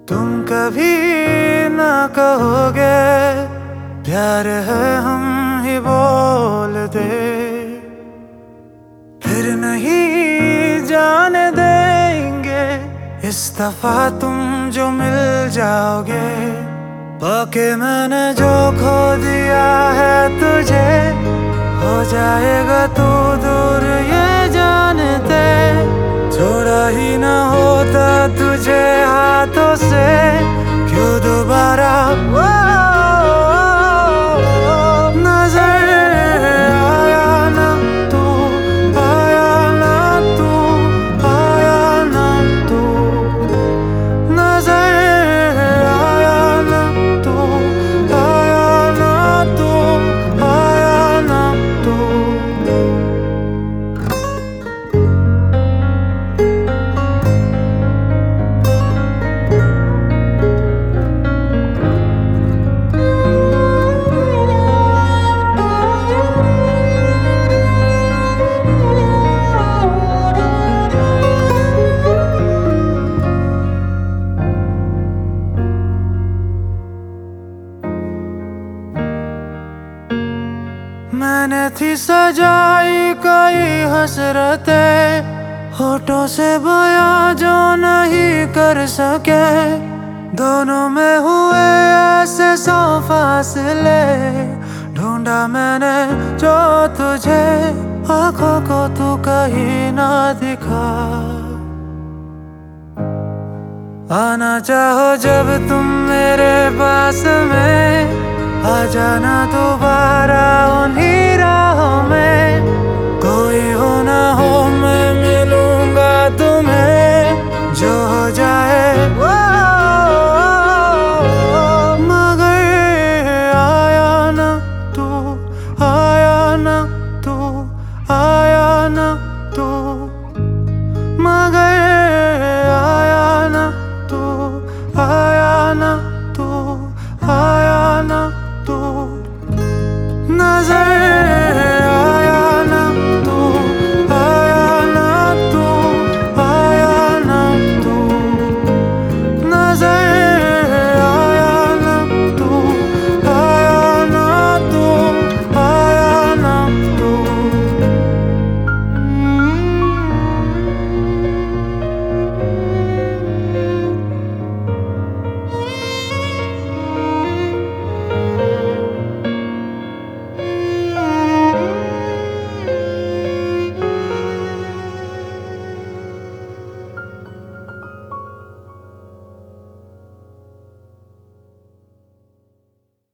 तुम कभी ना कहोगे प्यार है हम ही बोल दे, फिर नहीं जाने देंगे इस दफा तुम जो मिल जाओगे। पाके मैंने जो खो दिया है तुझे, हो जाएगा तू दूर ये जानते। छोड़ा ही ना होता तुझे हाथों से, क्यों दोबारा नजर आया ना तू, आया ना तू, आया ना तू, नजर आया ना तू, आया ना तू, आया ना तू। मैंने थी सजाई कई हसरतें, होठों से बयां जो नहीं कर सके। दोनों में हुए ऐसे 100 फासले, ढूंढा मैंने जो तुझे, आंखों को तू कहीं ना दिखा। आना चाहो जब तुम मेरे पास में, आ जाना दोबारा उन्हीं राहों में।